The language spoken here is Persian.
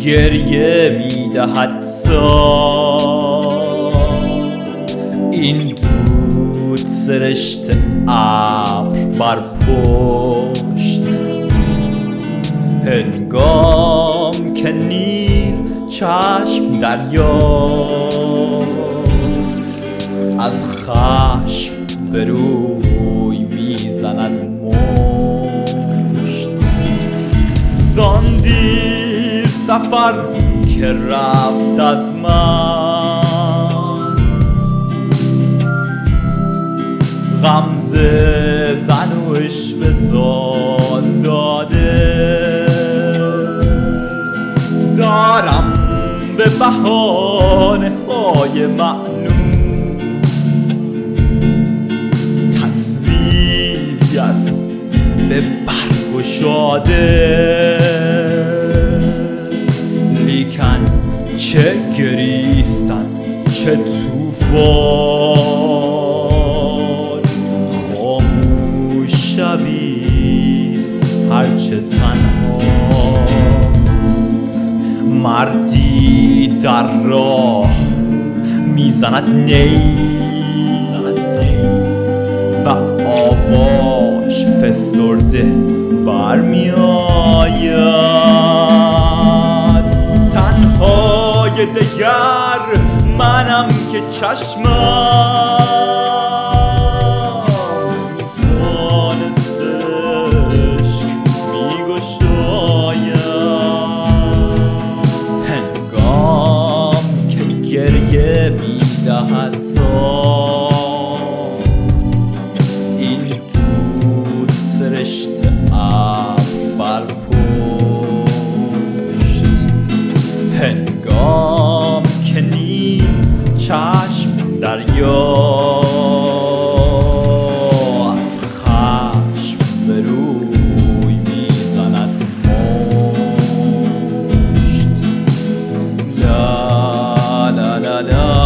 گریه میدهد سال، این دود سرشت ابر بر پشت. هنگام که نیل چشم دریا از خشم به روی میزند مشت. زان دیر سفر که رفت از من، غمزه زن و عشوه ساز داده، دارم به بهانه های معنون تصویری از به برگشاده. لیکن چه گریستن چه توفان، خاموش شبیست هرچه تنهاست. مردی در راه میزند نی و آواش فسرده برمیآید. تنهای دگر منم که چشمم طوفان سشک میگشاید. هنگام که گریه میدهد سال، این دود سرشت ابر بر پشت. هنگام که نیل چشم دریا از خشم به روی میزند مشت. لا لا لا لا